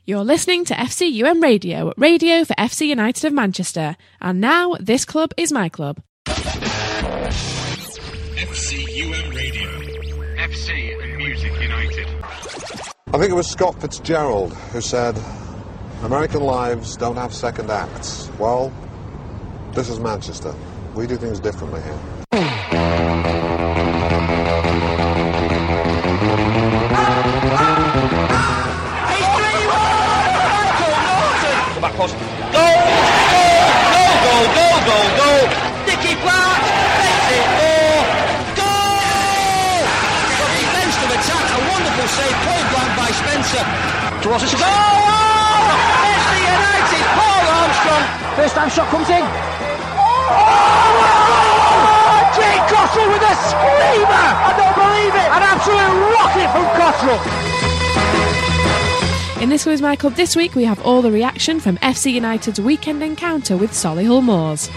You're listening to FCUM Radio, radio for FC United of Manchester. And now, this club is my club. FCUM Radio. FC and Music United. I think it was Scott Fitzgerald who said, American lives don't have second acts. Well, this is Manchester. We do things differently here. Back post. Goal! Goal! Nicky Clark takes it for goal! From defensive attack, a wonderful save, point blank by Spencer. Towards the goal! Oh! FC United, Paul Armstrong. First time shot comes in. Oh! Jake Cottrell with a screamer! I don't believe it! An absolute rocket from Cottrell. In This Was My Club this week, we have all the reaction from FC United's weekend encounter with Solihull Moors.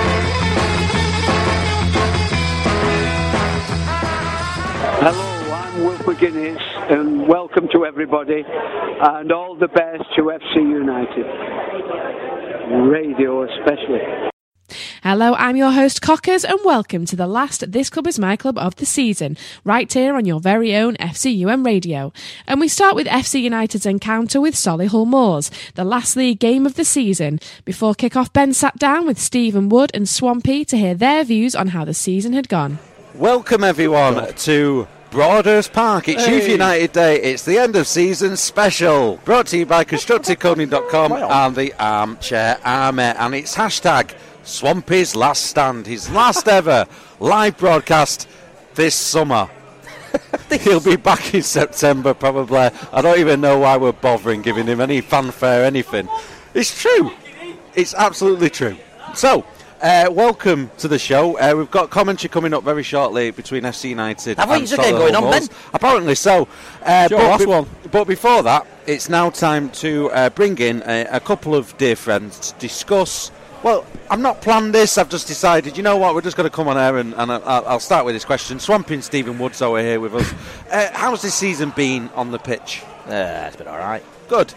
Hello, I'm Will McGuinness, and welcome to everybody, and all the best to FC United. Radio especially. Hello, I'm your host Cockers, and welcome to the last This Club Is My Club of the season, right here on your very own FCUM Radio. And we start with FC United's encounter with Solihull Moors, the last league game of the season. Before kick-off, Ben sat down with Stephen Wood and Swampy to hear their views on how the season had gone. Welcome everyone to Broadhurst Park. It's Youth United Day. It's the end of season special. Brought to you by ConstructiveCoding.com and the Armchair Army. And it's hashtag Swampy's Last Stand, his last ever live broadcast this summer. He'll be back in September probably. I don't even know why we're bothering giving him any fanfare, anything. It's true. It's absolutely true. So, welcome to the show. We've got commentary coming up very shortly between FC United and Solihull game going on, Moors. Ben? Apparently so. But before that, it's now time to bring in a couple of dear friends to discuss. Well, I've not planned this. I've just decided, you know what, we're just going to come on air and I'll start with this question. Swampy and Stephen Woods are here with us. How's this season been on the pitch? It's been all right. Good.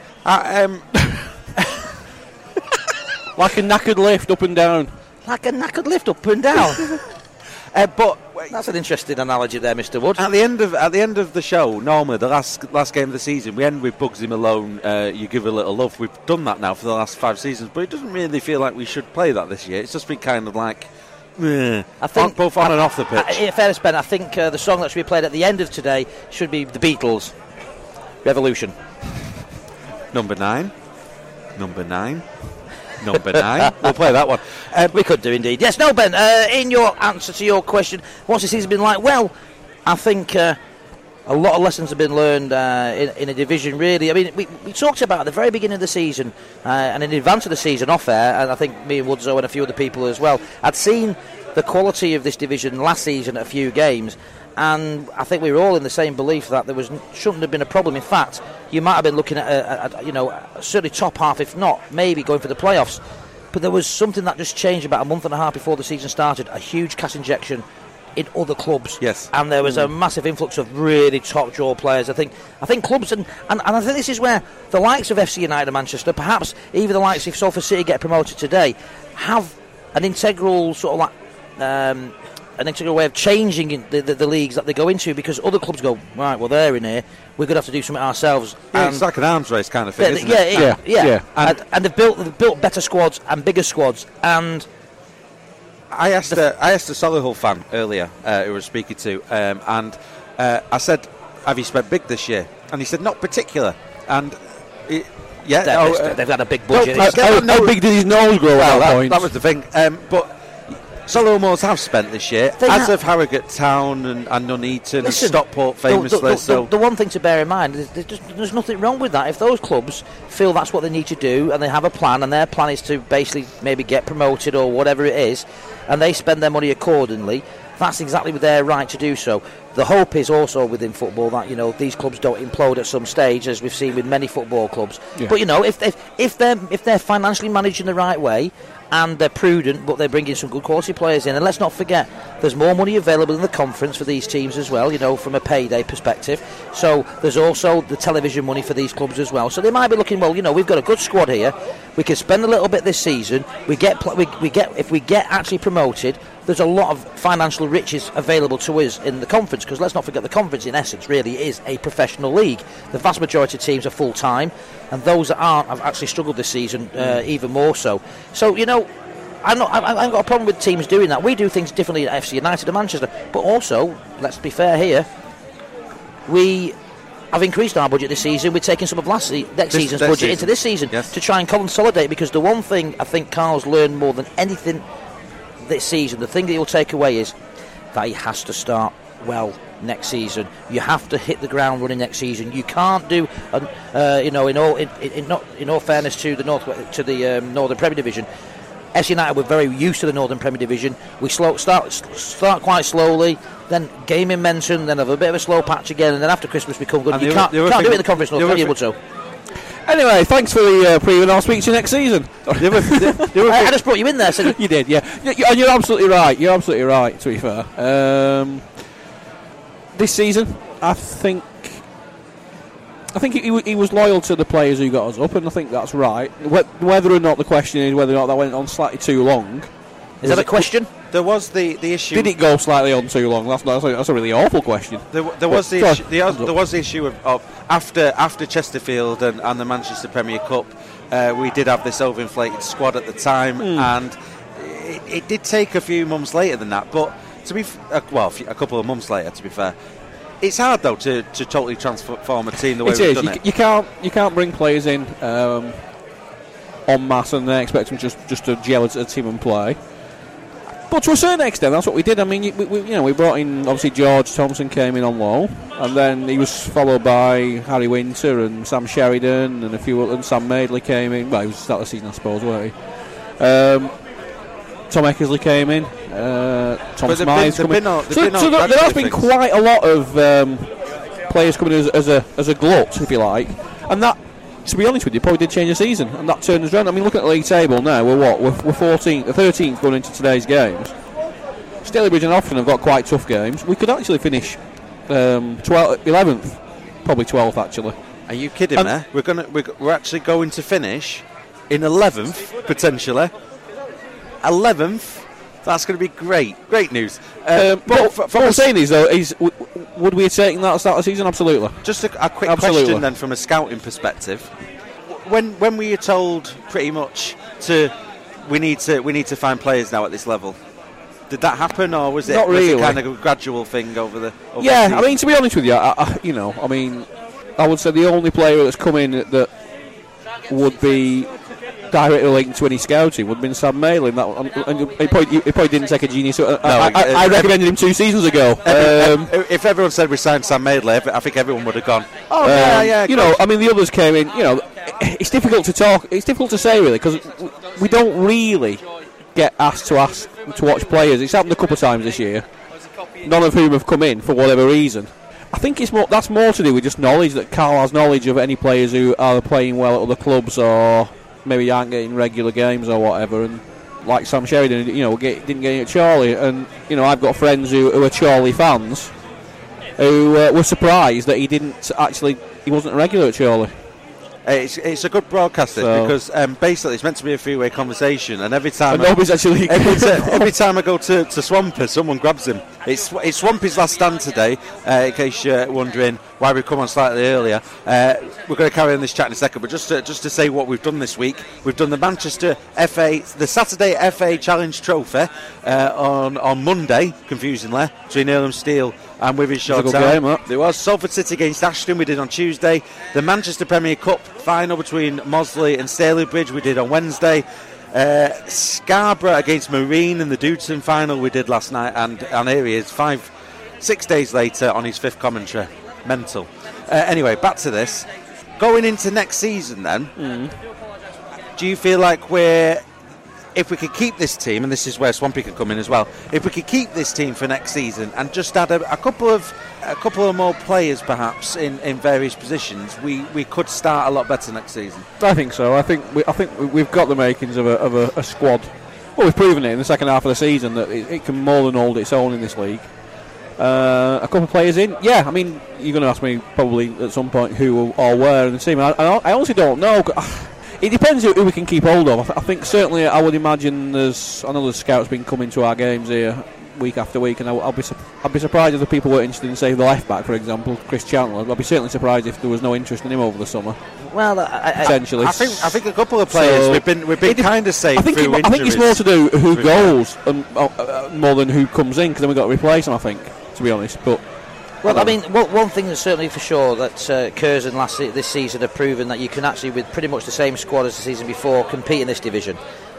Like a knackered lift up and down. Like a knackered lift up and down. But that's an interesting analogy there, Mr. Wood. At the end of the show, normally the last game of the season, we end with Bugsy Malone. You give a little love. We've done that now for the last 5 seasons, but it doesn't really feel like we should play that this year. It's just been kind of like, I think both on and off the pitch. In fairness, Ben, I think the song that should be played at the end of today should be the Beatles, Revolution. Number 9. We'll play that one. We could do indeed. Yes, no, Ben, in your answer to your question, what's the season been like? Well, I think a lot of lessons have been learned in a division, really. I mean, we talked about at the very beginning of the season and in advance of the season off air, and I think me and Woodzo and a few other people as well, I'd seen the quality of this division last season at a few games, and I think we were all in the same belief that shouldn't have been a problem. In fact, you might have been looking at certainly top half, if not maybe going for the playoffs. But there was something that just changed about a month and a half before the season started. A huge cash injection in other clubs. Yes. And there was a massive influx of really top draw players. I think clubs and I think this is where the likes of FC United and Manchester, perhaps even the likes if Salford City get promoted today, have an integral sort of like an integral way of changing the leagues that they go into, because other clubs go, right, well, they're in here, we're going to have to do something ourselves. Yeah, it's like an arms race kind of thing, isn't it? Yeah. And they've built better squads and bigger squads. And I asked a Solihull fan earlier who I was speaking to, and I said, have you spent big this year? And he said, not particular. And they've had a big budget. How big did his nose grow at that point? That was the thing. But Solihull Moors have spent this year, as of Harrogate Town and Nuneaton and Stockport famously. The one thing to bear in mind is there's nothing wrong with that. If those clubs feel that's what they need to do and they have a plan, and their plan is to basically maybe get promoted or whatever it is, and they spend their money accordingly, that's exactly their right to do so. The hope is also within football that these clubs don't implode at some stage, as we've seen with many football clubs. Yeah. But if they're financially managed in the right way, and they're prudent, but they're bringing some good quality players in. And let's not forget, there's more money available in the conference for these teams as well, from a payday perspective. So there's also the television money for these clubs as well. So they might be looking, we've got a good squad here. We can spend a little bit this season. If we get actually promoted, there's a lot of financial riches available to us in the conference, because let's not forget, the conference in essence really is a professional league. The vast majority of teams are full-time, and those that aren't have actually struggled this season even more so. So, I haven't got a problem with teams doing that. We do things differently at FC United and Manchester, but also, let's be fair here, we have increased our budget this season. We're taking some of next season's budget into this season to try and consolidate, because the one thing I think Carl's learned more than anything this season, the thing that he'll take away is that he has to start well next season. You have to hit the ground running next season. You can't do, in all fairness to the Northern Premier Division, FC United were very used to the Northern Premier Division. We start quite slowly, then gain momentum, then have a bit of a slow patch again, and then after Christmas we come good. You can't do it in the conference, not able to. Anyway, thanks for the preview, and I'll speak to you next season. I just brought you in there. So you did, yeah. And you're absolutely right. You're absolutely right, to be fair. This season, I think he was loyal to the players who got us up, and I think that's right. Whether or not the question is whether or not that went on slightly too long. Is that a question? There was the issue. Did it go slightly on too long? That's a really awful question. There was the issue of after Chesterfield and the Manchester Premier Cup, we did have this overinflated squad at the time, and it did take a few months later than that. But a couple of months later, to be fair. It's hard though to totally transform a team the way we've done it. You can't bring players in en masse and then expect them just to gel as a team and play. But to a certain extent, that's what we did. I mean, we brought in, obviously, George Thompson came in on loan, and then he was followed by Harry Winter and Sam Sheridan and a few, and Sam Madeley came in. Well, he was the start of the season, I suppose, wasn't he? Tom Eckersley came in. Tom Smythe came in. So there has been quite a lot of players coming in as a glut, if you like, and that, to be honest with you, probably did change the season, and that turned us around. I mean, look at the league table now. We're 14th, 13th going into today's games. Stalybridge and Offaly have got quite tough games. We could actually finish 11th, probably 12th actually. Are you kidding me? We're actually going to finish in 11th potentially. 11th. That's going to be great news. What I'm saying is, though, would we have taken that at the start of the season? Absolutely. Just a quick question then, from a scouting perspective. When were you told pretty much we need to find players now at this level? Did that happen, or was it not really? Was it kind of a gradual thing over the? Yeah, I mean, to be honest with you, I would say the only player that's come in that would be directly linked to any scouting would have been Sam Madeley, and he probably didn't take a genius. I recommended him 2 seasons ago. If everyone said we signed Sam Madeley, I think everyone would have gone. Oh yeah. I mean, the others came in. It's difficult to talk. It's difficult to say really, because we don't really get asked to watch players. It's happened a couple of times this year, none of whom have come in for whatever reason. I think that's more to do with just knowledge, that Carl has knowledge of any players who are playing well at other clubs or maybe aren't getting regular games or whatever, and like Sam Sheridan, didn't get in at Chorley, and I've got friends who are Chorley fans who were surprised that he wasn't a regular at Chorley. It's a good broadcasting, because basically it's meant to be a three-way conversation, and every time nobody's actually every time I go to Swampy, someone grabs him. It's Swampy's last stand today, in case you're wondering why we've come on slightly earlier. We're going to carry on this chat in a second, but just to say what we've done this week. We've done the Manchester the Saturday FA Challenge Trophy on Monday, confusingly, between Earlham Steel and Wythenshawe Town. There was Salford City against Ashton, we did on Tuesday. The Manchester Premier Cup final between Mosley and Stalybridge, we did on Wednesday. Scarborough against Marine in the Dudson final we did last night, and here he is 5-6 days later on his 5th commentary. Mental. Anyway, back to this. Going into next season then, do you feel like if we could keep this team, and this is where Swampy can come in as well, if we could keep this team for next season and just add a couple of a couple of more players perhaps in various positions, we could start a lot better next season. I think so. I think we've got the makings of a squad. Well, we've proven it in the second half of the season that it can more than hold its own in this league. A couple of players in, yeah. I mean, you're going to ask me probably at some point who or where in the team. I honestly don't know. It depends who we can keep hold of. I think certainly I would imagine I know there's scouts been coming to our games here week after week, and I'd be surprised if the people were interested in, say, the left back, for example, Chris Chandler. I'd be certainly surprised if there was no interest in him over the summer. Well, potentially. I think a couple of players we've been kind of safe through injuries. I think it's more to do who goes more than who comes in, because then we've got to replace them, I think, to be honest. But I mean, one thing is certainly for sure that Curzon this season have proven that you can actually, with pretty much the same squad as the season before, compete in this division.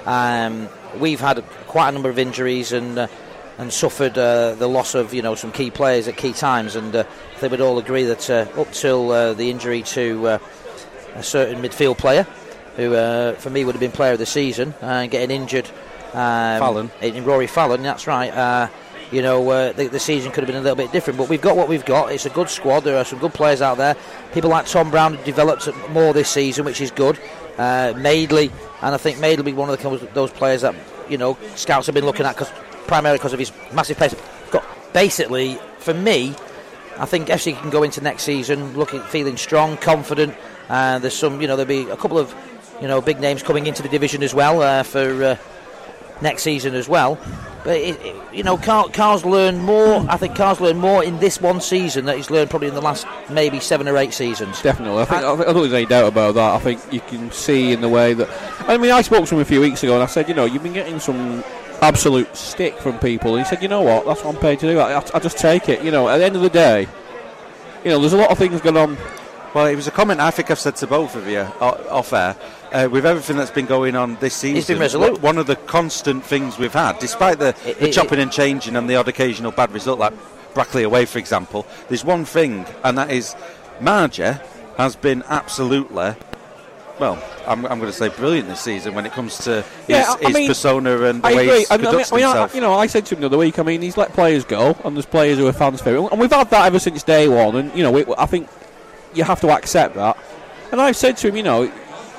We've had quite a number of injuries and suffered the loss of some key players at key times, and I think we'd all agree that up till the injury to a certain midfield player, who for me would have been player of the season, getting injured, Fallon. In Rory Fallon, that's right. The season could have been a little bit different, but we've got what we've got. It's a good squad. There are some good players out there. People like Tom Brown have developed more this season, which is good. Madeley, and I think Madeley will be one of those players that scouts have been looking at primarily because of his massive pace. Basically, for me, I think FC can go into next season feeling strong, confident. There's some, there'll be a couple of, big names coming into the division as well for next season as well. But Carl's learned more. I think Carl's learned more in this one season that he's learned probably in the last maybe 7 or 8 seasons. Definitely, I don't think there's any doubt about that. I think you can see in the way that. I mean, I spoke to him a few weeks ago, and I said, you've been getting some absolute stick from people, and he said, you know what, that's what I'm paid to do. I just take it. At the end of the day, there's a lot of things going on. Well, it was a comment I think I've said to both of you off air. With everything that's been going on this season, he's been resolute. One of the constant things we've had, despite the chopping and changing and the odd occasional bad result, like Brackley away, for example, there's one thing, and that is Marger has been absolutely, well, I'm going to say brilliant this season when it comes to his persona and the way he conducts himself. I said to him the other week, he's let players go, and there's players who are fans for him, and we've had that ever since day one, and I think you have to accept that. And I've said to him,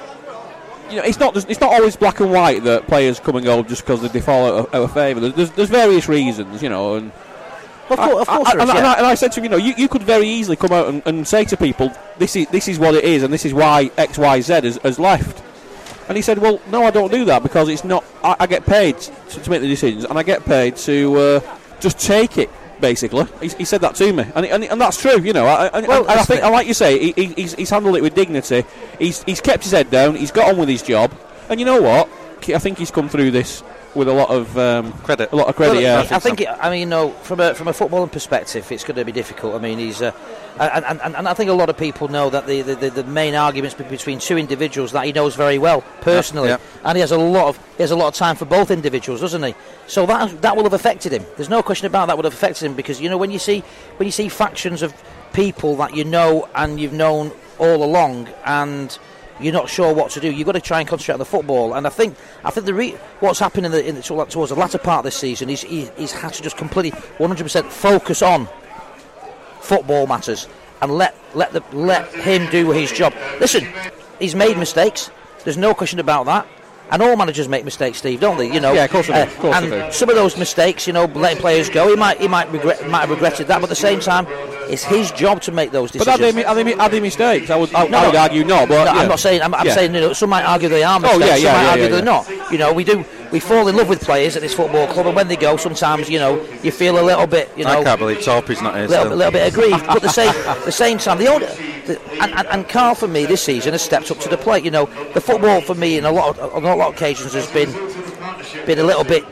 it's not always black and white that players come and go just because they fall out of favour. There's various reasons, and of course and I said to him, you could very easily come out and say to people, this is what it is, and this is why X, Y, Z has left. And he said, well, no, I don't do that, because it's not. I get paid to make the decisions, and I get paid to just take it. Basically, he said that to me, and that's true. I think, like you say, he's handled it with dignity. He's kept his head down. He's got on with his job, and you know what? I think he's come through this with a lot of credit. A lot of credit. Well, yeah, I think. From a footballing perspective, it's going to be difficult. He's and I think a lot of people know that the main arguments between two individuals that he knows very well personally, and he has a lot of time for both individuals, doesn't he? So that will have affected him. There's no question about that would have affected him, because when you see factions of people that and you've known all along, and you're not sure what to do, you've got to try and concentrate on the football. And I think what's happened towards the latter part of this season, he's had to just completely 100% focus on football matters and let him do his job. Listen, he's made mistakes. There's no question about that. And all managers make mistakes, Steve, don't they? Yeah, of course they do. And some of those mistakes, letting players go, he might have regretted that. But at the same time, it's his job to make those decisions. But are they mistakes? I would argue not. But I'm not saying. I'm saying some might argue they are mistakes. Some might argue they're not. We fall in love with players at this football club, and when they go, sometimes you feel a little bit. I can't believe Torpy's not here. A little bit aggrieved, but at the same time, and Carl for me this season has stepped up to the plate. The football for me on a lot of occasions has been a little bit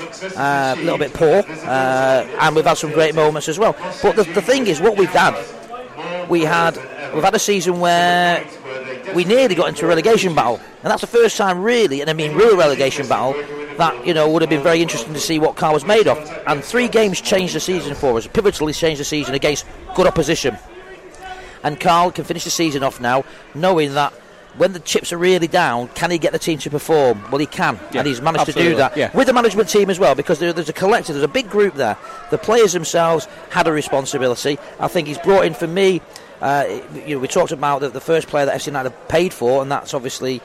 poor, and we've had some great moments as well. But the thing is, what we've had a season where we nearly got into a relegation battle, and that's the first time really, and I mean real relegation battle, that would have been very interesting to see what Carl was made of. And 3 games changed the season for us, pivotally changed the season against good opposition. And Carl can finish the season off now knowing that when the chips are really down, can he get the team to perform? Well, he can, and he's managed to do that with the management team as well, because there's a collective, there's a big group there. The players themselves had a responsibility. I think he's brought in, for me, we talked about the first player that FC United paid for, and that's obviously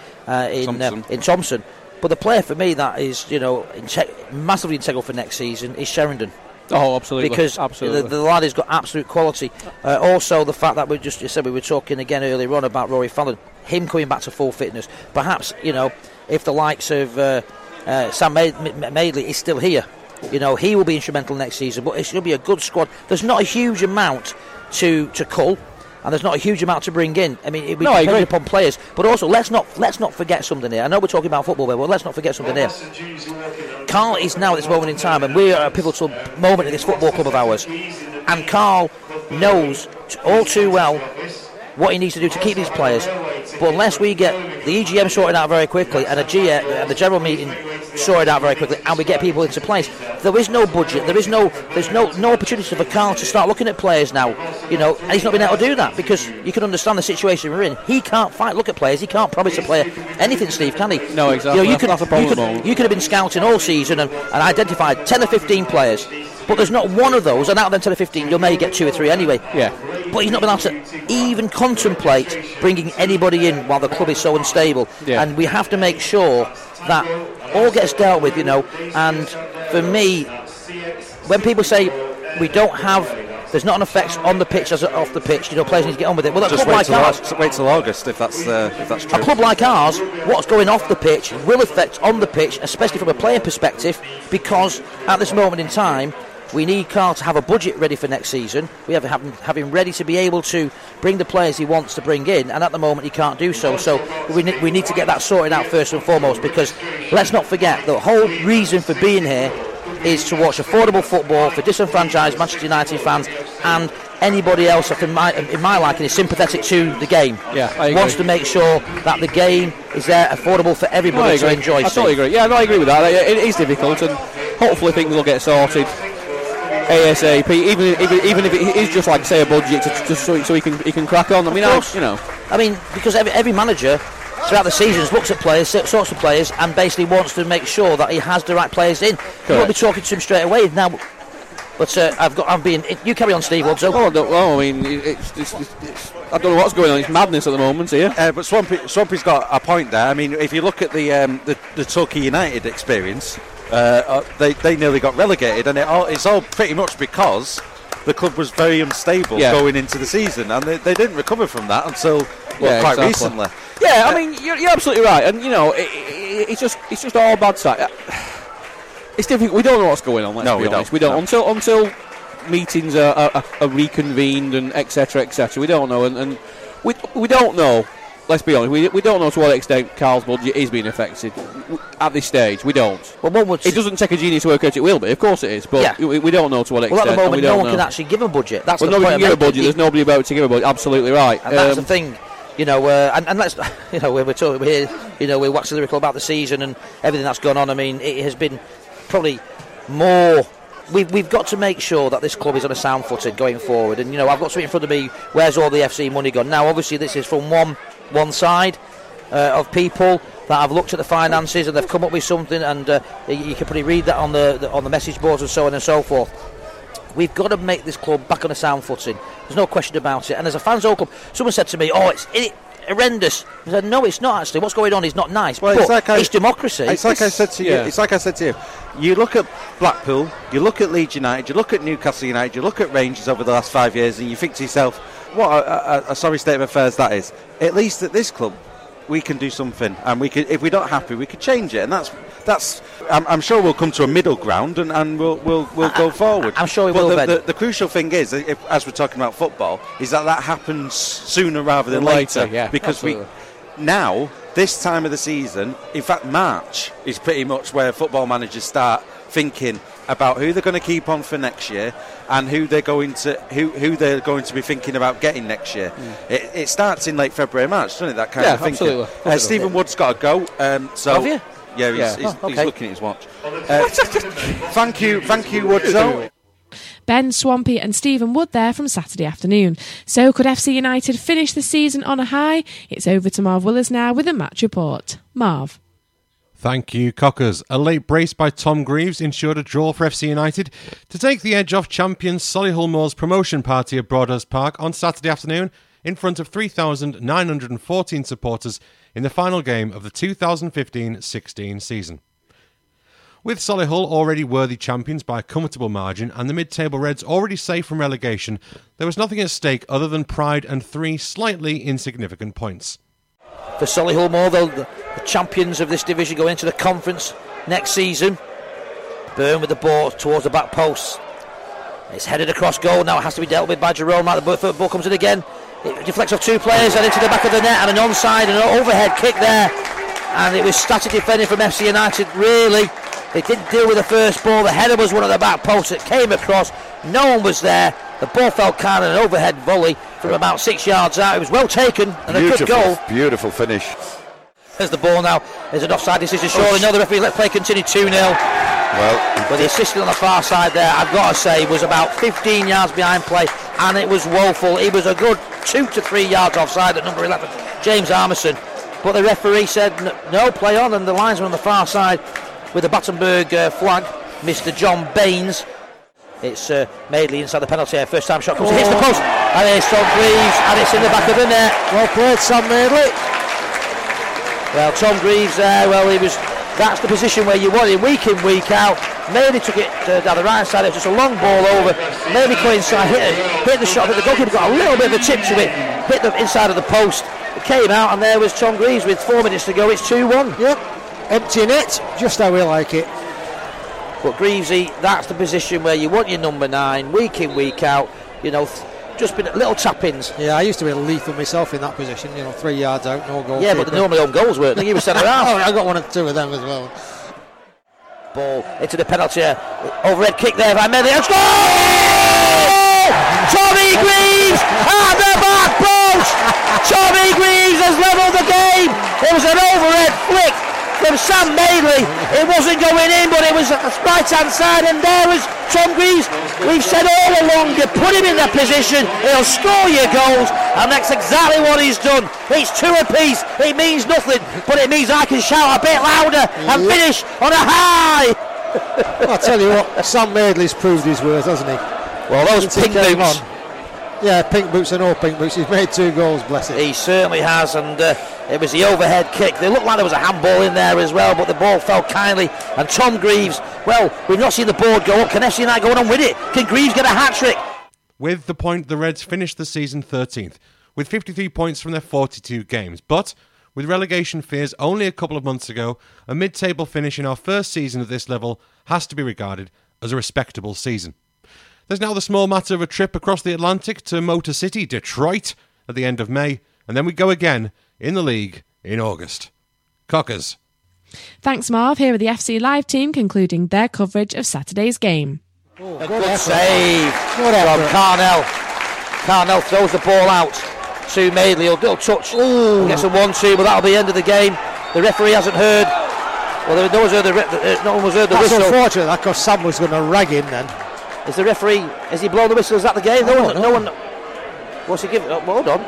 in Thompson. But the player for me that is, massively integral for next season is Sheridan. Oh, absolutely. Because the lad has got absolute quality. Also, the fact that we were talking again earlier on about Rory Fallon, him coming back to full fitness. Perhaps, if the likes of Sam Madeley is still here, he will be instrumental next season. But it's going to be a good squad. There's not a huge amount to cull, and there's not a huge amount to bring in. I mean, it depends upon players. But also, let's not forget something here. I know we're talking about football, but let's not forget something here. Carl is now at this moment in time, and we are at a pivotal moment in this football club of ours. And Carl knows all too well what he needs to do to keep these players. But unless we get the EGM sorted out very quickly and the general meeting sorted out very quickly, and we get people into place, there is no budget. There's no opportunity for Carl to start looking at players now. And he's not been able to do that, because you can understand the situation we're in. He can't look at players. He can't promise a player anything, Steve, can he? No, exactly. That's a problem. You could have been scouting all season and identified 10 or 15 players. But there's not one of those, and out of them 10 or 15, you may get 2 or 3 anyway. Yeah. But he's not been able to even contemplate bringing anybody in while the club is so unstable. Yeah. And we have to make sure that all gets dealt with, And for me, when people say there's not an effect on the pitch as off the pitch, players need to get on with it. Well, a club like ours, wait till August if that's true. A club like ours, what's going off the pitch will affect on the pitch, especially from a player perspective, because at this moment in time, we need Carl to have a budget ready for next season. We have him ready to be able to bring the players he wants to bring in, and at the moment he can't do so. So we need to get that sorted out first and foremost, because let's not forget the whole reason for being here is to watch affordable football for disenfranchised Manchester United fans and anybody else that in my liking is sympathetic to the game. Yeah, I agree. Wants to make sure that the game is there, affordable for everybody to enjoy. I totally agree. Yeah, I agree with that. It is difficult, and hopefully things will get sorted ASAP, even if it is just like, say, a budget just so he can crack on. I mean, because every manager throughout the seasons looks at players, sorts of players, and basically wants to make sure that he has the right players in. You won't be talking to him straight away now. But you carry on, Steve Woods. I mean, it's I don't know what's going on. It's madness at the moment here. But Swampy's got a point there. I mean, if you look at the Torquay United experience, they nearly got relegated, and it's all pretty much because the club was very unstable going into the season, and they didn't recover from that until quite recently. Yeah, I mean, you're absolutely right, and it's just all bad side. It's difficult. We don't know what's going on. Let's be honest. We don't until meetings are reconvened and etc. We don't know, and we don't know. Let's be honest. We don't know to what extent Carl's budget is being affected at this stage. We don't. Well, it doesn't take a genius to work out it will be. Of course it is, but we don't know to what extent. Well, at the moment, no one can actually give a budget. That's nobody can give a budget. There's nobody about to give a budget. Absolutely right. And that's the thing. And let's, we're talking here, we're waxing lyrical about the season and everything that's gone on. I mean, it has been probably more. We've got to make sure that this club is on a sound footing going forward. And I've got something in front of me. Where's all the FC money gone? Now, obviously, this is from one side of people that have looked at the finances and they've come up with something, and you can probably read that on the message boards and so on and so forth. We've got to make this club back on a sound footing. There's no question about it. And as a fans' club, someone said to me, it's horrendous. I said, no, it's not actually. What's going on is not nice. Well, it's democracy. It's like I said to you. It's like I said to you. You look at Blackpool, you look at Leeds United, you look at Newcastle United, you look at Rangers over the last 5 years, and you think to yourself, what a sorry state of affairs that is. At least at this club, we can do something, and we can. If we're not happy, we could change it, and that's. I'm sure we'll come to a middle ground, and we'll go forward. I'm sure we will. The crucial thing is, as we're talking about football, is that happens sooner rather than later. Because absolutely. Now, this time of the season, in fact, March is pretty much where football managers start thinking about who they're going to keep on for next year and who they're going to be thinking about getting next year. It starts in late February, March, doesn't it? That kind of thinking. Absolutely. Stephen Wood's got to go. Have you? Yeah, he's looking at his watch. Thank you, Woodzo. Ben Swampy and Stephen Wood there from Saturday afternoon. So could FC United finish the season on a high? It's over to Marv Willis now with a match report. Marv. Thank you, Cockers. A late brace by Tom Greaves ensured a draw for FC United to take the edge off champions Solihull Moors promotion party at Broadhurst Park on Saturday afternoon in front of 3,914 supporters in the final game of the 2015-16 season. With Solihull already worthy champions by a comfortable margin and the mid-table Reds already safe from relegation, there was nothing at stake other than pride and 3 slightly insignificant points. For Solihull Moor, the champions of this division go into the conference next season. Byrne with the ball towards the back post. It's headed across goal. Now it has to be dealt with by Jerome. The ball comes in again. It deflects off 2 players and into the back of the net, and an onside and an overhead kick there. And it was static defending from FC United, really. They didn't deal with the first ball. The header was one of the back posts. It came across. No one was there. The ball fell kind of an overhead volley from about 6 yards out. It was well taken and a good goal. Beautiful finish. There's the ball now. There's an offside decision. Surely no, the referee let play continue 2-0. Well, but the assistant on the far side there, I've got to say, was about 15 yards behind play, and it was woeful. He was a good 2 to 3 yards offside at number 11, James Armisen. But the referee said no, play on, and the linesman on the far side with the Battenberg flag, Mr. John Baines. It's Madeley inside the penalty area. First time shot comes, hits the post, and it's Tom Greaves, and it's in the back of the net. Well played, Sam Madeley. Well, Tom Greaves there, that's the position where you want him week in, week out. Madeley took it down the right side. It was just a long ball over. Madeley cut inside, hit the shot, but the goalkeeper got a little bit of a tip to it, hit the inside of the post. It came out, and there was Tom Greaves with 4 minutes to go. It's 2-1. Yep, empty net, just how we like it. But Greavesy, that's the position where you want your number 9, week in, week out. Just been little tap-ins. Yeah, I used to be lethal myself in that position. 3 yards out, no goal. Yeah, but they're normally own goals, weren't they? You were centre half. Oh, I got 1 or 2 of them as well. Ball into the penalty area. Overhead kick there by Medley. And score! Tommy Greaves at the back post. Tommy Greaves has levelled the game. It was an overhead flick from Sam Madeley. It wasn't going in, but it was right hand side, and there was Tom Greaves. We've said all along, you put him in that position, he'll score your goals, and that's exactly what he's done. It's 2 apiece. It means nothing, but it means I can shout a bit louder and finish on a high. I'll tell you what, Sam Madeley's proved his worth, hasn't he? Well, those pink boots. Yeah, pink boots and no pink boots. He's made 2 goals, bless him. He certainly has, and it was the overhead kick. They looked like there was a handball in there as well, but the ball fell kindly. And Tom Greaves, well, we've not seen the board go up. Can FC United go on with it? Can Greaves get a hat-trick? With the point, the Reds finished the season 13th, with 53 points from their 42 games. But with relegation fears only a couple of months ago, a mid-table finish in our first season at this level has to be regarded as a respectable season. There's now the small matter of a trip across the Atlantic to Motor City, Detroit, at the end of May, and then we go again in the league in August. Cockers. Thanks, Marv. Here are the FC Live team concluding their coverage of Saturday's game. A good save from Carnell. Carnell throws the ball out to Madeley. A little touch. Gets a 1-2, but that'll be the end of the game. The referee hasn't heard. Well, no one's heard the whistle. That's unfortunate, because Sam was going to rag him then. Is the referee, has he blown the whistle? Is that the game? No one. What's he giving? Hold on.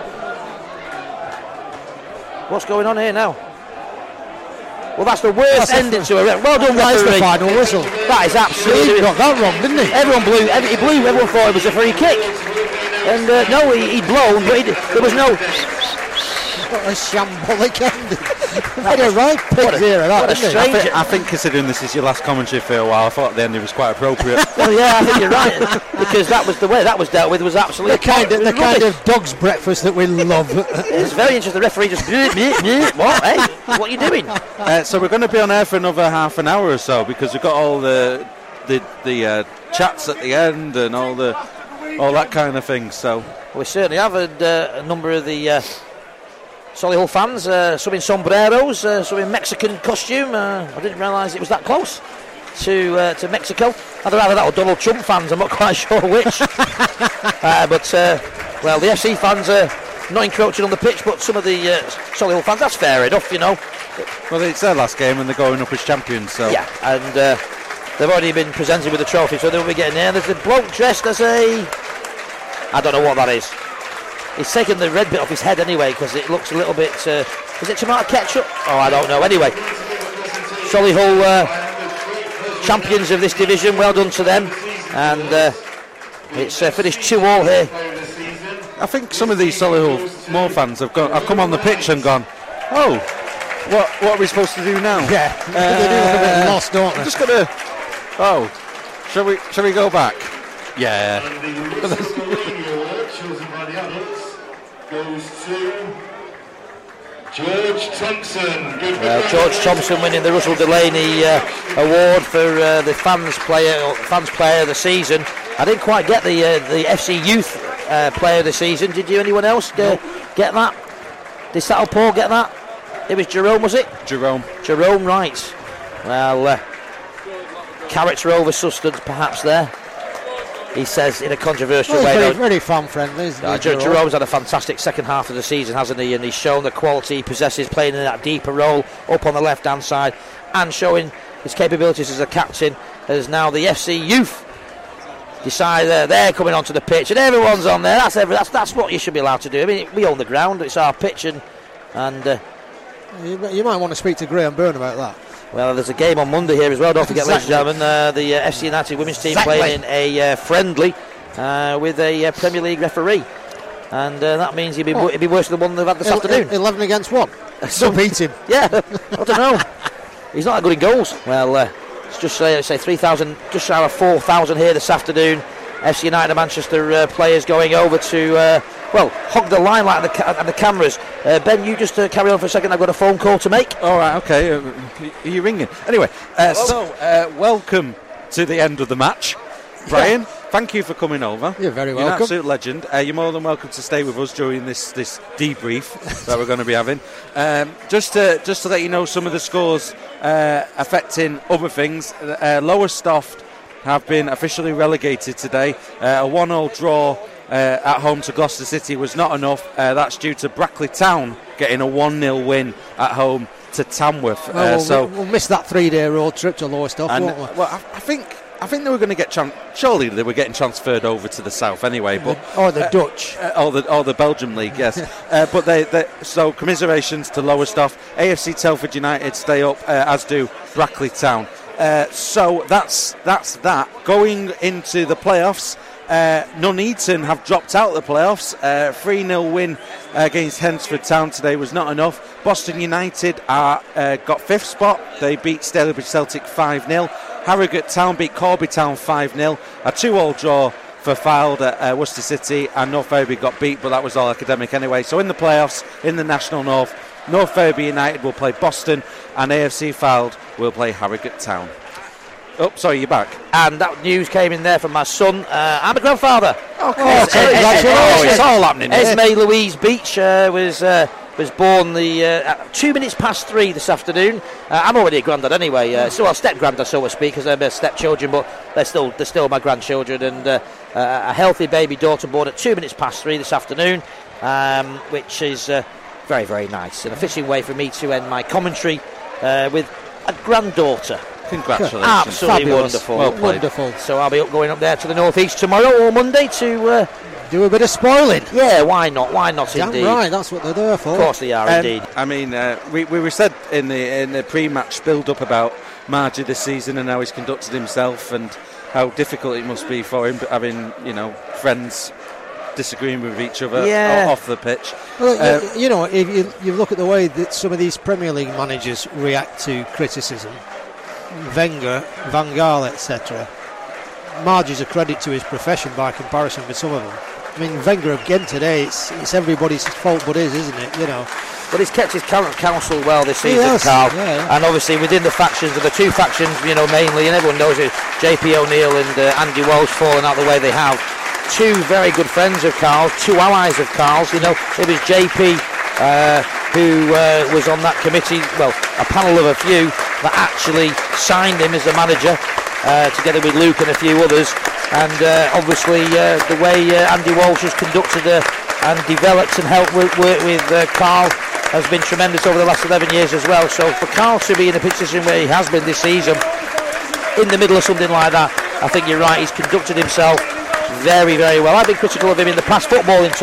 What's going on here now? Well, that's the worst ending to a well done, referee. That's the final whistle. That is absolutely. He got that wrong, didn't he? Everyone blew. He blew. Everyone thought it was a free kick. And no, he'd blown, but there was no. What a shambolic ending. Had a right pick here, I think considering this is your last commentary for a while, I thought the ending was quite appropriate. Well, yeah, I think you're right, because that was the way that was dealt with. Was absolutely the kind of dog's breakfast that we love. It's very interesting. The referee just what? Hey, what are you doing? So we're going to be on air for another half an hour or so because we've got all the chats at the end and all that kind of thing. So we certainly have a number of the. Solihull fans, some in sombreros, some in Mexican costume. I didn't realise it was that close to Mexico. Either that or Donald Trump fans, I'm not quite sure which. But the FC fans are not encroaching on the pitch, but some of the Solihull fans, that's fair enough, Well, it's their last game and they're going up as champions, so. Yeah, and they've already been presented with the trophy, so they'll be getting there. There's a bloke dressed as a... I don't know what that is. He's taken the red bit off his head anyway, because it looks a little bit... is it tomato ketchup? Oh, I don't know. Anyway, Solihull champions of this division. Well done to them. And it's finished 2-2 here. I think some of these Solihull Moor fans have come on the pitch and gone, oh, what are we supposed to do now? Yeah, they do look a bit lost, don't they? I'm just gonna. Oh, shall we go back? Yeah. And the Scoring Award chosen by the adults goes to George Thompson. George Thompson winning the Russell Delaney award for the fans player of the season. I didn't quite get the FC Youth player of the season. Did you? Anyone else get that? Did Saddleport get that? It was Jerome, was it? Jerome, right. Well, Carrots Rover Sustance perhaps there. He says in a controversial way. Very fan friendly, isn't he? Jerome's had a fantastic second half of the season, hasn't he? And he's shown the quality he possesses, playing in that deeper role up on the left hand side, and showing his capabilities as a captain. As now the FC Youth decide they're coming onto the pitch, and everyone's on there. That's what you should be allowed to do. I mean, we own the ground; it's our pitch, and you might want to speak to Graham Byrne about that. Well, there's a game on Monday here as well. Don't forget, ladies and gentlemen, the FC United women's team playing in a friendly with a Premier League referee, and that means it'd be worse than the one they've had this afternoon. 11 against 1. Don't beat him. Yeah, I don't know. He's not that good in goals. Well, let's just say 3,000, just shy of 4,000 here this afternoon. FC United and Manchester players going over to hog the limelight and the cameras. Ben, you just carry on for a second. I've got a phone call to make. All right, okay. Are you ringing? Anyway, welcome to the end of the match. Brian, thank you for coming over. You're very welcome. You're an absolute legend. You're more than welcome to stay with us during this debrief that we're going to be having. Just to let you know some of the scores affecting other things. Lowestoft have been officially relegated today. A 1-1 draw at home to Gloucester City was not enough. That's due to Brackley Town getting a 1-0 win at home to Tamworth. We'll miss that 3-day road trip to Lowestoft, won't we? Well, I think they were going to get surely they were getting transferred over to the south anyway, but or the Dutch, or the Belgium league, yes. But so commiserations to Lowestoft. AFC Telford United stay up, as do Brackley Town. So that's that. Going into the playoffs, Nuneaton have dropped out of the playoffs. 3-0 win against Hensford Town today was not enough. Boston United got 5th spot. They beat Stalybridge Celtic 5-0. Harrogate Town beat Corby Town 5-0. A 2-2 draw for Fylde at Worcester City, and North Ferriby got beat, but that was all academic anyway. So in the playoffs, in the National North, North Ferriby United will play Boston, and AFC Fylde will play Harrogate Town. Oh, sorry, you're back. And that news came in there from my son. I'm a grandfather. It's all happening. Esme Louise Beach was born 2 minutes past 3 this afternoon. I'm already a granddad anyway, so a step granddad, so to speak, because they're stepchildren, but they're still my grandchildren. And a healthy baby daughter born at 2 minutes past 3 this afternoon, which is very, very nice. And a fitting way for me to end my commentary with a granddaughter. Congratulations. Absolutely Fabulous. wonderful. Wonderful. So I'll be going up there to the northeast tomorrow or Monday to do a bit of spoiling. Yeah, why not? Why not? Damn indeed. Right, that's what they're there for. Of course they are, indeed. I mean, we were said in the pre-match build-up about Margie this season and how he's conducted himself and how difficult it must be for him having, friends disagreeing with each other off the pitch. Well, if you look at the way that some of these Premier League managers react to criticism, Wenger, Van Gaal, etc., Margie's a credit to his profession by comparison with some of them. I mean, Wenger again today, it's everybody's fault but his, isn't it? But he's kept his current counsel well this season, Carl. Yeah. And obviously within the factions, the two factions, mainly, and everyone knows it, JP O'Neill and Andy Walsh falling out the way they have. Two very good friends of Carl's, two allies of Carl's. It was JP who was on that committee, a panel of a few that actually signed him as a manager, together with Luke and a few others. And obviously the way Andy Walsh has conducted and developed and helped work with Carl has been tremendous over the last 11 years as well. So for Carl to be in a position where he has been this season, in the middle of something like that, I think you're right. He's conducted himself very, very well. I've been critical of him in the past, footballing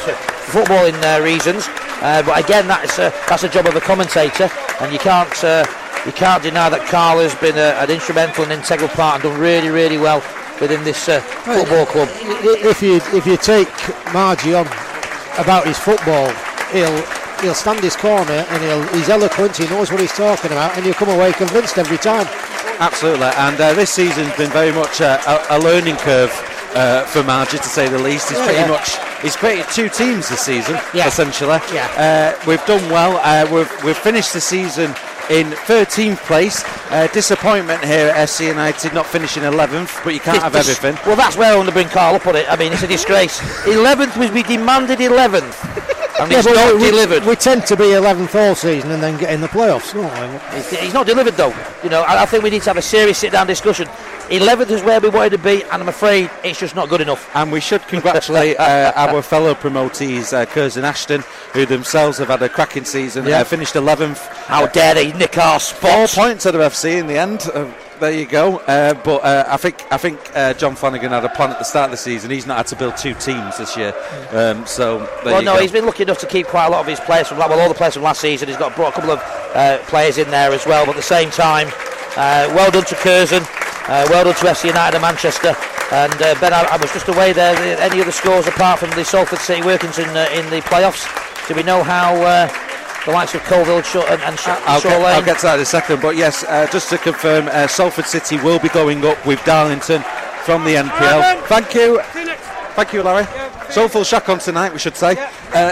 reasons, but again, that's a job of a commentator, and you can't deny that Carl has been an instrumental and integral part and done really, really well within this football club. If you take Margie on about his football, he'll stand his corner and he's eloquent, he knows what he's talking about, and you'll come away convinced every time. Absolutely, and this season's been very much a learning curve for Margie, to say the least. He's created 2 teams this season, essentially. We've done well. We've finished the season in 13th place. Disappointment here at FC United, not finishing 11th, but you can't have everything. Well, that's where I want to bring Carl up on it. I mean, it's a disgrace. 11th was we demanded 11th. And he's not delivered. We tend to be 11th all season and then get in the playoffs. He's not delivered, though. You know, I think we need to have a serious sit-down discussion. 11th is where we wanted to be, and I'm afraid it's just not good enough. And we should congratulate our fellow promotees, Curzon Ashton, who themselves have had a cracking season. Finished 11th. How dare they nick our spots? 4 points out of FC in the end. There you go. But I think John Flanagan had a plan at the start of the season. He's not had to build 2 teams this year. So there you go. He's been lucky enough to keep quite a lot of his players from all the players from last season. He's brought a couple of players in there as well. But at the same time, well done to Curzon. Well done to FC United of Manchester. And Ben, I was just away there. Any other scores apart from the Salford City Workington in the playoffs? Do we know how the likes of Colville and Shaw Lane? I'll get to that in a second. But yes, just to confirm, Salford City will be going up with Darlington from the NPL. Thank you, Larry. Soulful Shack on tonight, we should say.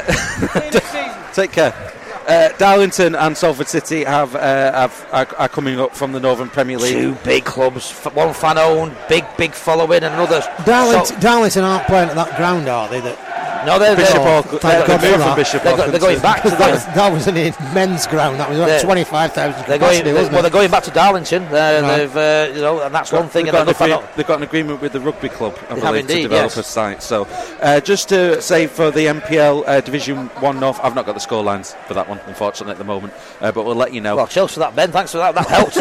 Take care. Darlington and Salford City are coming up from the Northern Premier League. 2 big clubs, one fan owned, big following, and another. Darlington aren't playing at that ground, are they? No, they're Bishop Hall. They're going back to that was a men's ground. That was like 25,000 capacity, wasn't it? They're going back to Darlington. They've, and that's one thing. They've got an agreement with the rugby club, I believe, to develop a site. So, just to say for the NPL Division 1 North, I've not got the score lines for that one, unfortunately, at the moment. But we'll let you know. Well, cheers for that, Ben. Thanks for that. That helps.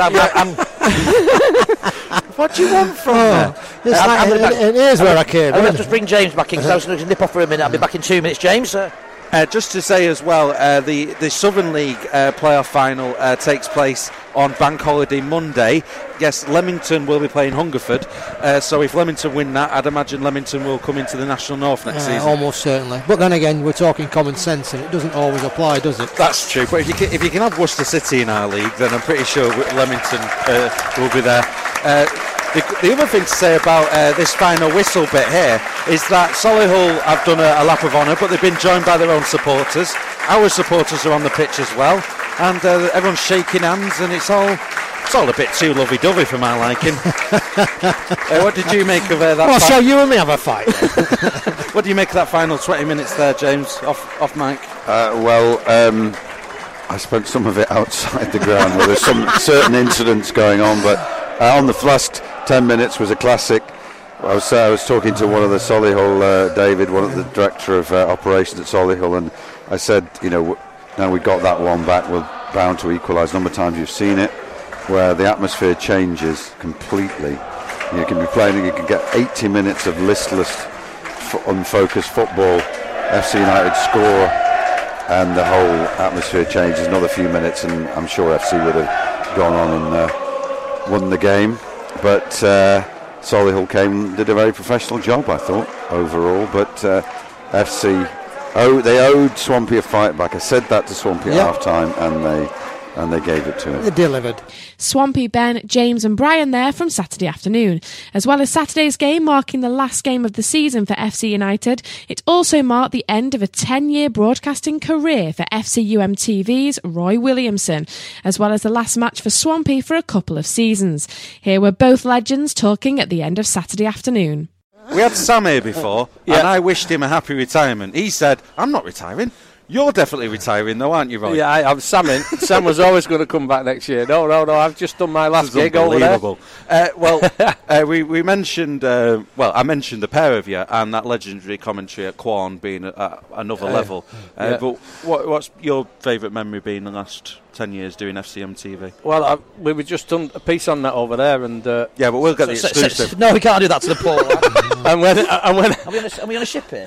What do you want from there? Here's where I came. I'll just bring James back in because I was going to nip off for a minute. I'll be back in 2 minutes, James. Just to say as well, the Southern League playoff final takes place on Bank Holiday Monday. Yes, Leamington will be playing Hungerford. So if Leamington win that, I'd imagine Leamington will come into the National North next season. Almost certainly. But then again, we're talking common sense, and it doesn't always apply, does it? That's true. But if you can have Worcester City in our league, then I'm pretty sure Leamington will be there. The other thing to say about this final whistle bit here is that Solihull have done a lap of honour, but they've been joined by their own supporters. Our supporters are on the pitch as well, and everyone's shaking hands, and it's all a bit too lovey-dovey for my liking. What did you make of that? Well, so you and me have a fight. What do you make of that final 20 minutes there, James, off mic? I spent some of it outside the ground where there's some certain incidents going on, but on the last 10 minutes was a classic. I was talking to one of the Solihull, David, one of the director of operations at Solihull, and I said, now we got that one back, we're bound to equalise. A number of times you've seen it, where the atmosphere changes completely. You can be playing, you can get 80 minutes of listless, unfocused football. FC United score, and the whole atmosphere changes. Another few minutes, and I'm sure FC would have gone on and won the game. But Solihull did a very professional job, I thought, overall. But FC, they owed Swampy a fight back. I said that to Swampy at half-time, and they gave it to him. They delivered. Swampy, Ben, James and Brian there from Saturday afternoon. As well as Saturday's game marking the last game of the season for FC United, it also marked the end of a 10-year broadcasting career for FCUM TV's Roy Williamson, as well as the last match for Swampy for a couple of seasons. Here were both legends talking at the end of Saturday afternoon. We had Sam here before, and I wished him a happy retirement. He said, "I'm not retiring." You're definitely retiring, though, aren't you, Roy? Yeah, I'm Sam. Sam was always going to come back next year. No, I've just done my last gig over there. We mentioned, I mentioned the pair of you and that legendary commentary at Quorn being at another level. But what's your favourite memory been the last 10 years doing FCM TV. Well, we were just done a piece on that over there, and yeah, but we'll get the exclusive. No, we can't do that to the Paul. and when are we on a ship here?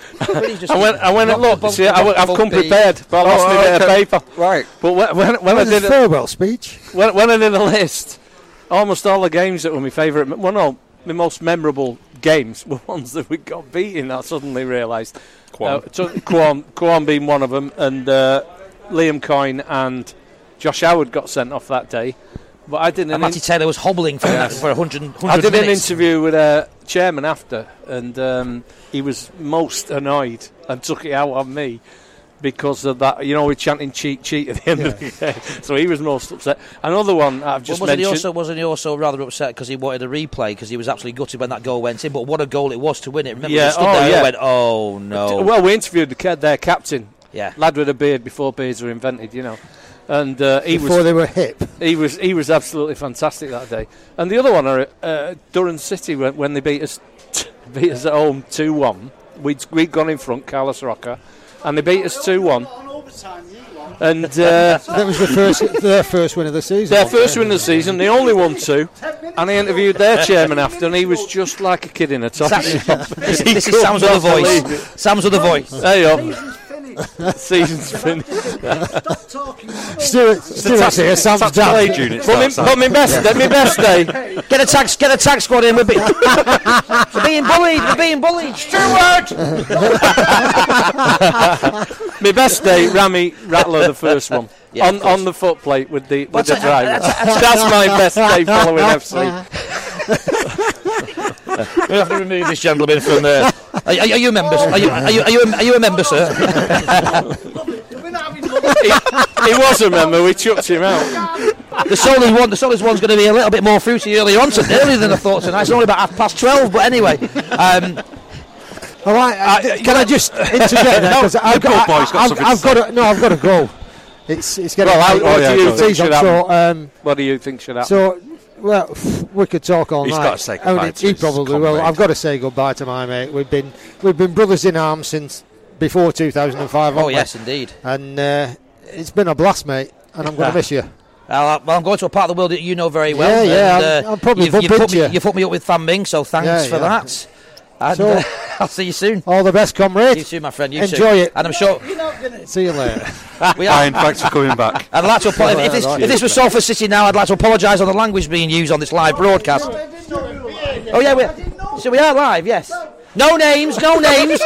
I've come prepared, but I lost my bit of paper. Right. But when I did a farewell speech, when I did a list, almost all the games that were my favourite, my most memorable games were ones that we got beaten. I suddenly realised. Kwon being one of them, and Liam Coyne and Josh Howard got sent off that day. But I didn't. Matty Taylor was hobbling for 100 I did minutes. an interview with a chairman after, and he was most annoyed and took it out on me because of that. We're chanting cheat at the end of the game. So he was most upset. Another one I've just mentioned. Wasn't he also rather upset because he wanted a replay because he was absolutely gutted when that goal went in? But what a goal it was to win it. Remember, he stood there and went, "Oh no!" Well, we interviewed their captain, lad with a beard before beards were invented, And before they were hip. He was absolutely fantastic that day. And the other one are Durham City when they beat us at home 2-1. We'd gone in front, Carlos Roca, and they beat us 2-1. And that was their first win of the season. Their first win of the season. They only won 2. And I interviewed their chairman after, and he was just like a kid in a toy shop. This is Sam's other voice. Sam's other voice. There you go. Season's finished. Stop talking. Stuart's here. Sam's dad. But my best day. Get a tag squad in. We're being bullied. Stuart. My best day, Rami Rattler, the first one. Yeah, on the footplate with the driver. That's my best day following FC. We have to remove this gentleman from there. Are you a member? Are you a member, sir? He was a member. We chucked him out. The Solids one's going to be a little bit more fruity earlier than I thought tonight. It's only about 12:30, but anyway. All right, can I just interject there? Because I've got to go. It's getting what do you think should happen? So, well, we could talk all night. He's got to say goodbye to he probably will. I've got to say goodbye to my mate. We've been brothers in arms since before 2005. Oh yes, indeed. And it's been a blast, mate. And I'm going to miss you. Well, I'm going to a part of the world that you know very well. Yeah. I'm probably you put me up with Fan Ming, so thanks for that. And I'll see you soon. All the best, comrade. You too, my friend. Enjoy it. And I'm sure. See you later. Thanks for coming back. I'd like to apologise. If this was Salford City now, I'd like to apologise on the language being used on this live broadcast. Oh yeah, we are live. Yes. No names. No names.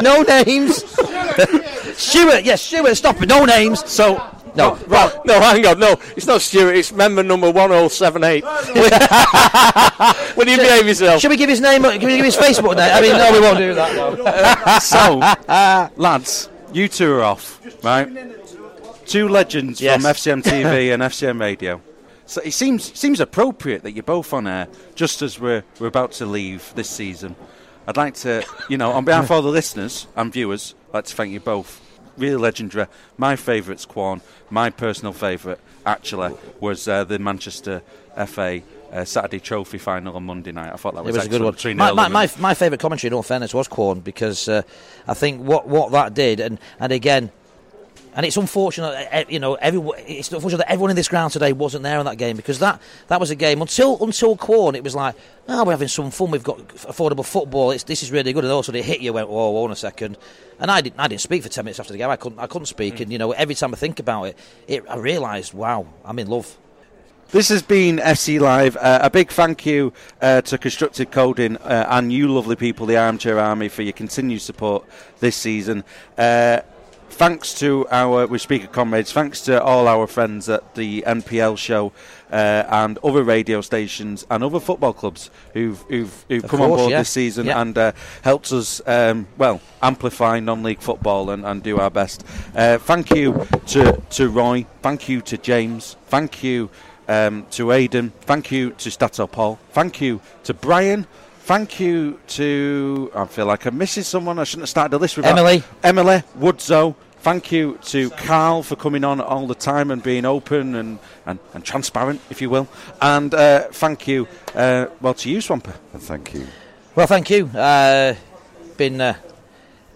Stuart. Stop it. No names. So. No, hang on. No, it's not Stuart. It's member number 1078. Will you behave yourself? Should we give his name? Can we give his Facebook name? I mean, no, we won't do that. No. So, lads, you two are off, right? Two legends from FCM TV and FCM Radio. So it seems appropriate that you're both on air just as we're about to leave this season. I'd like to, on behalf of all the listeners and viewers, I'd like to thank you both. Really legendary. My favourite's Kwon. My personal favourite, actually, was the Manchester FA Saturday Trophy final on Monday night. I thought that was a good one. My favourite commentary, in all fairness, was Kwon because I think what that did, and again, and it's unfortunate, it's unfortunate that everyone in this ground today wasn't there in that game because that was a game until Kwon. It was like, we're having some fun. We've got affordable football. This is really good. And also it hit you. Went, whoa, hold on a second. And I didn't speak for 10 minutes after the game. I couldn't speak. And every time I think about it, I realised, wow, I'm in love. This has been FC Live. A big thank you to Constructed Coding and you lovely people, the Armchair Army, for your continued support this season. Thanks to our speaker comrades, thanks to all our friends at the NPL show and other radio stations and other football clubs who've come on board this season and helped us amplify non-league football and do our best. Thank you to Roy, thank you to James, thank you to Aidan, thank you to Stato Paul, thank you to Brian. Thank you to, I feel like I'm missing someone. I shouldn't have started the list with Emily Woodzoe. Thank you to Carl for coming on all the time and being open and transparent, if you will. And thank you, to you, Swamper. Thank you. Well, thank you. Been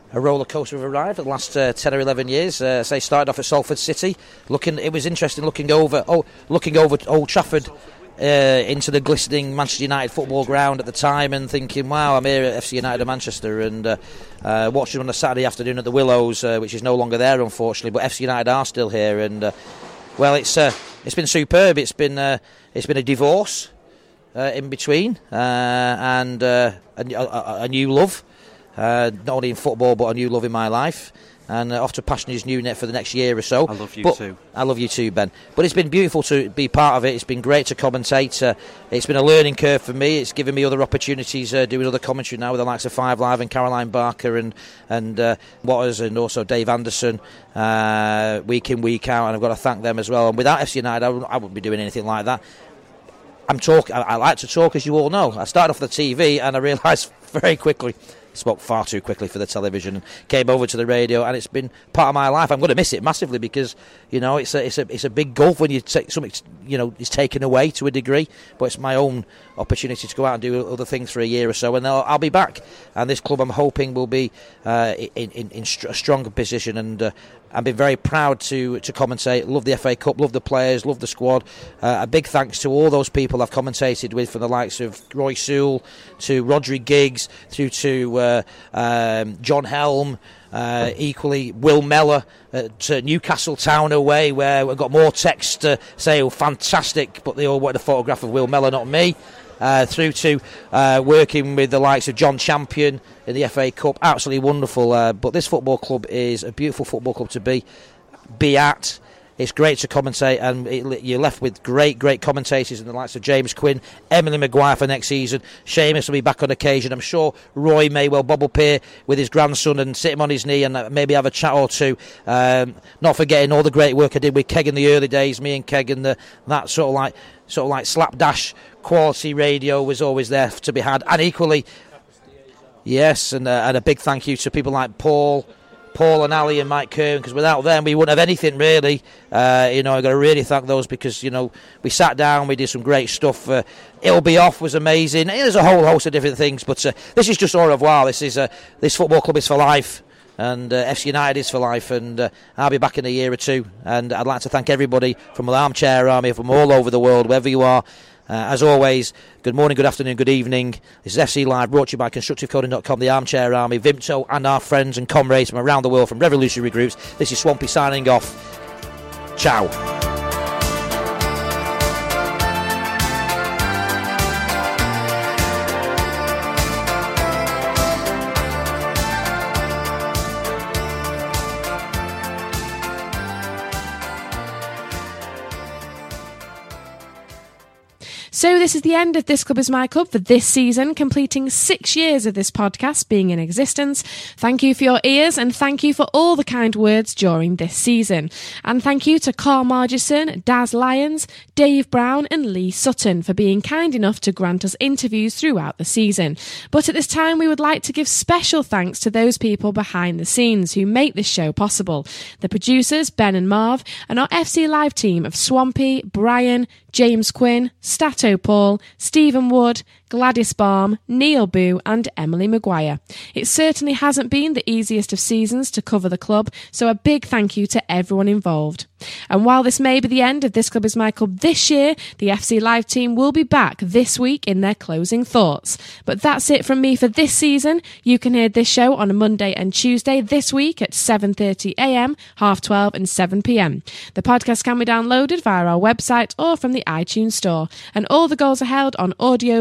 roller coaster of a ride for the last 10 or 11 years. Say started off at Salford City. It was interesting looking over Old Trafford into the glistening Manchester United football ground at the time, and thinking, wow, I'm here at FC United of Manchester, and watching on a Saturday afternoon at the Willows, which is no longer there unfortunately, but FC United are still here, and well, it's been superb. It's been a divorce in between, and a new love, not only in football but a new love in my life. And off to Passionaries New Net for the next year or so. I love you too. I love you too, Ben. But it's been beautiful to be part of it. It's been great to commentate. It's been a learning curve for me. It's given me other opportunities doing other commentary now with the likes of Five Live and Caroline Barker and Waters, and also Dave Anderson week in, week out. And I've got to thank them as well. And without FC United, I wouldn't be doing anything like that. I like to talk, as you all know. I started off the TV and I realised very quickly, spoke far too quickly for the television, and came over to the radio, and it's been part of my life. I'm going to miss it massively because, you know, it's a big gulf when you take something, you know, is taken away to a degree. But it's my own opportunity to go out and do other things for a year or so, and I'll be back. And this club, I'm hoping, will be in a stronger position. And I've been very proud to commentate. Love the FA Cup, love the players, love the squad. A big thanks to all those people I've commentated with, from the likes of Roy Sewell to Rodri Giggs through to John Helm, equally Will Mellor at Newcastle Town away, where we've got more text to say, oh, fantastic, but they all wanted a photograph of Will Mellor, not me. Through to working with the likes of John Champion in the FA Cup. Absolutely wonderful. But this football club is a beautiful football club to be at. It's great to commentate, and you're left with great commentators in the likes of James Quinn, Emily Maguire for next season. Seamus will be back on occasion. I'm sure Roy may well bob up here with his grandson and sit him on his knee and maybe have a chat or two. Not forgetting all the great work I did with Keg in the early days. Me and Keg, and that sort of like slapdash quality radio was always there to be had. And equally, yes, and a big thank you to people like Paul and Ali and Mike Kern, because without them we wouldn't have anything really. I've got to really thank those, because we sat down, we did some great stuff. It'll Be Off was amazing. There's a whole host of different things, but this is just au revoir. This football club is for life, and FC United is for life, and I'll be back in a year or two. And I'd like to thank everybody from the Armchair Army from all over the world, wherever you are. As always, good morning, good afternoon, good evening. This is FC Live, brought to you by ConstructiveCoding.com, the Armchair Army, Vimto, and our friends and comrades from around the world from revolutionary groups. This is Swampy signing off. Ciao. So this is the end of This Club Is My Club for this season, completing 6 years of this podcast being in existence. Thank you for your ears, and thank you for all the kind words during this season. And thank you to Carl Margison, Daz Lyons, Dave Brown and Lee Sutton for being kind enough to grant us interviews throughout the season. But at this time, we would like to give special thanks to those people behind the scenes who make this show possible. The producers, Ben and Marv, and our FC Live team of Swampy, Brian, James Quinn, Stato Paul, Stephen Wood, Gladys Baum, Neil Boo and Emily Maguire. It certainly hasn't been the easiest of seasons to cover the club, so a big thank you to everyone involved. And while this may be the end of This Club Is My Club this year, the FC Live team will be back this week in their closing thoughts. But that's it from me for this season. You can hear this show on a Monday and Tuesday this week at 7:30am, 12:30 and 7pm. The podcast can be downloaded via our website or from the iTunes store, and all the goals are held on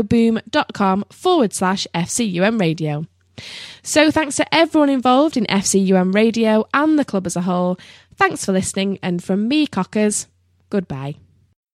audioboom.com/FCUM Radio. So thanks to everyone involved in FCUM Radio and the club as a whole. Thanks for listening, and from me, Cockers, goodbye.